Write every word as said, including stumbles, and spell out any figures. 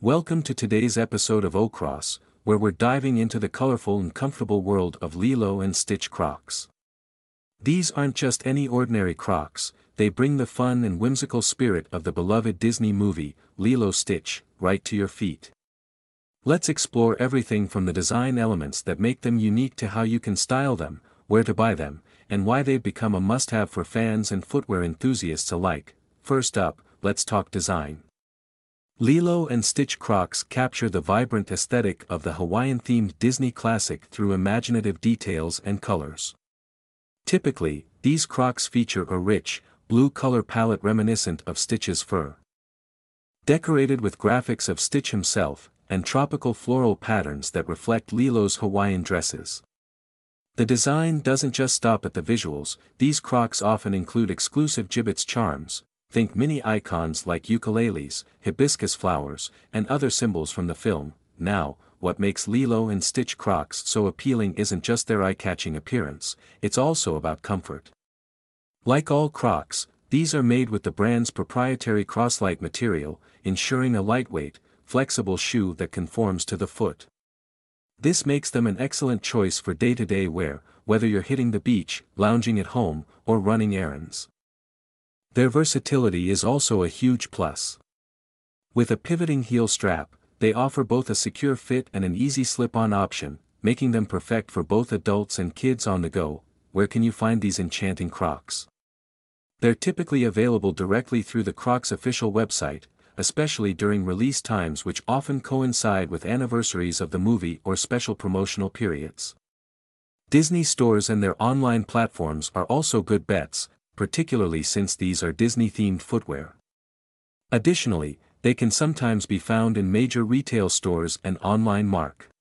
Welcome to today's episode of O'Cross, where we're diving into the colorful and comfortable world of Lilo and Stitch Crocs. These aren't just any ordinary Crocs, they bring the fun and whimsical spirit of the beloved Disney movie, Lilo Stitch, right to your feet. Let's explore everything from the design elements that make them unique to how you can style them, where to buy them, and why they've become a must-have for fans and footwear enthusiasts alike. First up, let's talk design. Lilo and Stitch Crocs capture the vibrant aesthetic of the Hawaiian-themed Disney classic through imaginative details and colors. Typically, these Crocs feature a rich, blue color palette reminiscent of Stitch's fur. Decorated with graphics of Stitch himself, and tropical floral patterns that reflect Lilo's Hawaiian dresses. The design doesn't just stop at the visuals, these Crocs often include exclusive Jibbitz charms. Think mini icons like ukuleles, hibiscus flowers, and other symbols from the film. Now, what makes Lilo and Stitch Crocs so appealing isn't just their eye-catching appearance, it's also about comfort. Like all Crocs, these are made with the brand's proprietary Croslite material, ensuring a lightweight, flexible shoe that conforms to the foot. This makes them an excellent choice for day-to-day wear, whether you're hitting the beach, lounging at home, or running errands. Their versatility is also a huge plus. With a pivoting heel strap, they offer both a secure fit and an easy slip-on option, making them perfect for both adults and kids on the go. Where can you find these enchanting Crocs? They're typically available directly through the Crocs official website, especially during release times which often coincide with anniversaries of the movie or special promotional periods. Disney stores and their online platforms are also good bets, particularly since these are Disney-themed footwear. Additionally, they can sometimes be found in major retail stores and online mark.